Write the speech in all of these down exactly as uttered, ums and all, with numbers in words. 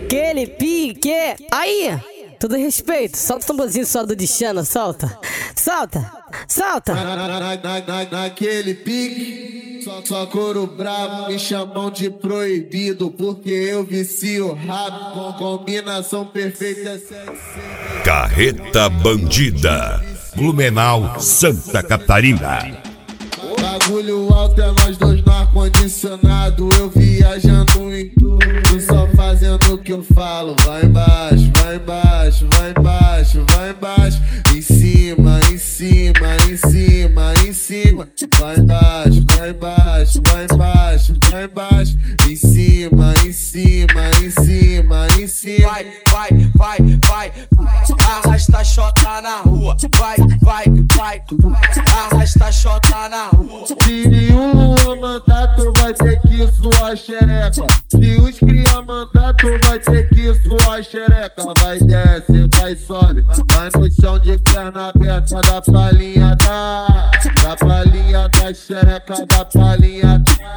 naquele pique. Aí, todo respeito, solta o tamborzinho só do Dixana, solta. Solta, solta. Na, na, na, na, naquele pique, só, só couro brabo, me chamam de proibido, porque eu vicio rápido, com combinação perfeita. Carreta Bandida, Blumenau, Santa Catarina. Bagulho alto é nós dois no ar-condicionado, eu viajando em tudo, só fazendo o que eu falo. Vai embaixo, vai embaixo, vai embaixo, vai embaixo, em cima, em cima, em cima, em cima. Vai embaixo, vai embaixo, vai embaixo, vai embaixo, em cima, em cima, em cima, em cima. Vai, vai, vai, vai, arrasta a xota na rua. Vai, vai, vai, arrasta a xota na rua. Se o Luan mandar, tu vai ter que suar xereca. Se os cria mandar, tu vai ter que suar xereca. Vai desce, vai sobe, vai no chão de perna aberta, da palhinha da, da palhinha da xereca, da palhinha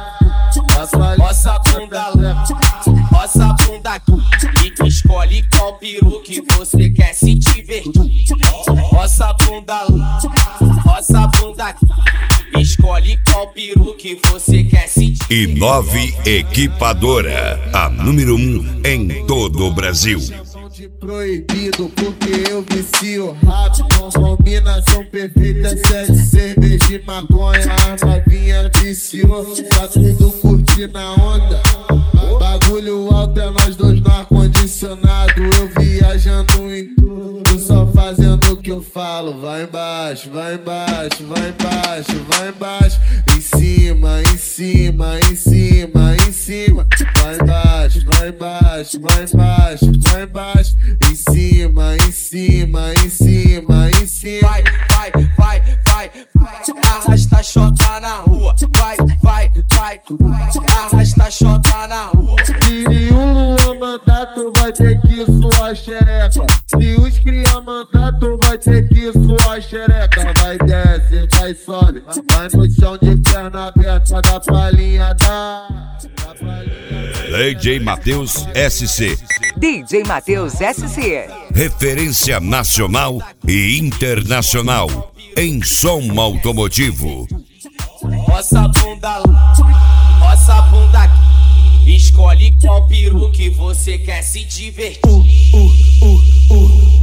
da palhinha. Roça a bunda lá, roça a bunda aqui, e escolhe qual peru que você quer se divertir. Roça a bunda lá, roça a bunda aqui, escolhe qual peru que você quer sentir. E nove Equipadora, a número um em todo o Brasil. De proibido, porque eu vicio rápido, com combinação perfeita, sete cerveja e maconha, arma vinha viciou, tá tudo curtindo a onda. Bagulho alto é nós dois no ar-condicionado, eu viajando em tudo, só fazendo o que eu falo. Vai embaixo, vai embaixo, vai embaixo, vai embaixo, em cima, em cima, em cima, em cima. Vai embaixo, vai embaixo, vai embaixo, vai embaixo, em cima, em cima, em cima, em cima. Vai, vai, vai, vai, arrasta a xota na rua. Vai, vai, vai, arrasta a xota na rua. Se o Luan mandar, tu vai ter que suar xereca. Se os cria mandar, tu vai ter que suar xereca. Vai desce, vai sobe, vai no chão de perna aberta, da palhinha da, da palhinha. D J Matheus S C. D J Matheus S C. Referência nacional e internacional em som automotivo. Roça a bunda lá, roça a bunda aqui, escolhe qual peru que você quer se divertir. Uh, uh, uh, uh.